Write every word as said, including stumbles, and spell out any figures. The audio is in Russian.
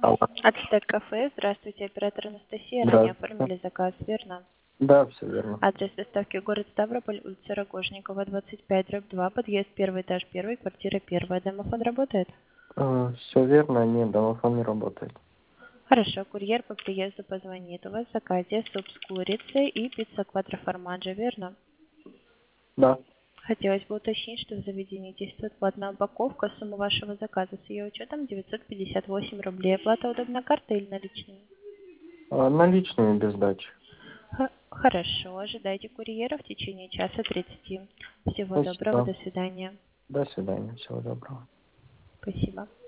Алло. Ацтек кафе. Здравствуйте, оператор Анастасия. Ранее Здравствуйте. оформили заказ, верно? Да, все верно. Адрес доставки город Ставрополь, улица Рогожникова, двадцать пять, дробь два, подъезд первый, этаж первый, квартира первая. Домофон работает? Все верно, нет, домофон не работает. Хорошо, курьер по приезду позвонит. У вас в заказе суп с курицей и пицца квадро формаджо, верно? Да. Хотелось бы уточнить, что в заведении действует платная упаковка. Сумма вашего заказа с ее учетом девятьсот пятьдесят восемь рублей. Оплата удобна картой или наличными? А, наличными без сдачи. Х- Хорошо, ожидайте курьера в течение часа тридцати. Всего доброго, Спасибо. до свидания. До свидания, всего доброго. Спасибо.